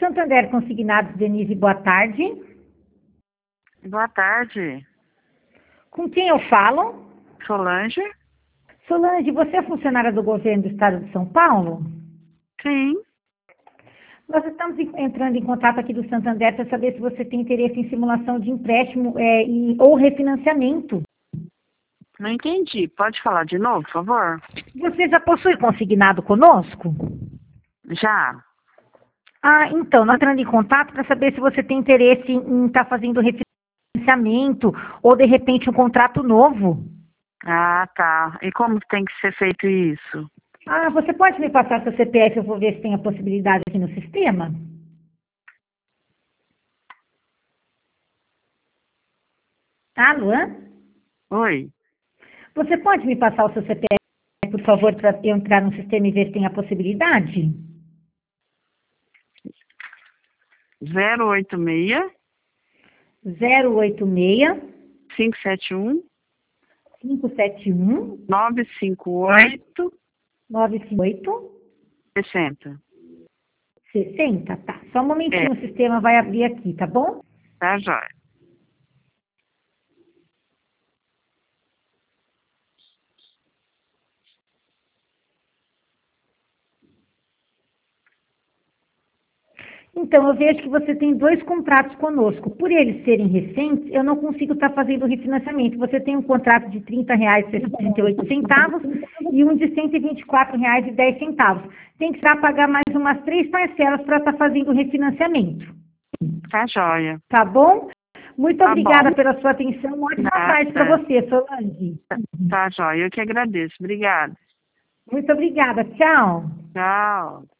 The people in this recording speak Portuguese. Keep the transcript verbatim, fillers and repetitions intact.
Santander Consignados, Denise, boa tarde. Boa tarde. Com quem eu falo? Solange? Solange, você é funcionária do governo do estado de São Paulo? Sim. Nós estamos entrando em contato aqui do Santander para saber se você tem interesse em simulação de empréstimo é, e, ou refinanciamento. Não entendi. Pode falar de novo, por favor? Você já possui consignado conosco? Já. Ah, então, nós entrando em contato para saber se você tem interesse em estar tá fazendo refinanciamento ou, de repente, um contrato novo. Ah, tá. E como tem que ser feito isso? Ah, você pode me passar seu C P F, eu vou ver se tem a possibilidade aqui no sistema? Alô? Oi. Você pode me passar o seu C P F, por favor, para eu entrar no sistema e ver se tem a possibilidade? zero oito seis, zero oito seis, cinco sete um, cinco sete um, nove cinco oito, nove cinco oito, sessenta. sessenta, tá. Só um momentinho, É. o sistema vai abrir aqui, tá bom? Tá, jóia. Então, eu vejo que você tem dois contratos conosco. Por eles serem recentes, eu não consigo estar fazendo o refinanciamento. Você tem um contrato de trinta reais e trinta e oito centavos e um de cento e vinte e quatro reais e dez centavos. Tem que estar pagar mais umas três parcelas para estar fazendo o refinanciamento. Tá, jóia. Tá bom? Muito Tá obrigada bom. pela sua atenção. Ótima Nada. tarde para você, Solange. Tá, jóia. Eu que agradeço. Obrigada. Muito obrigada. Tchau. Tchau.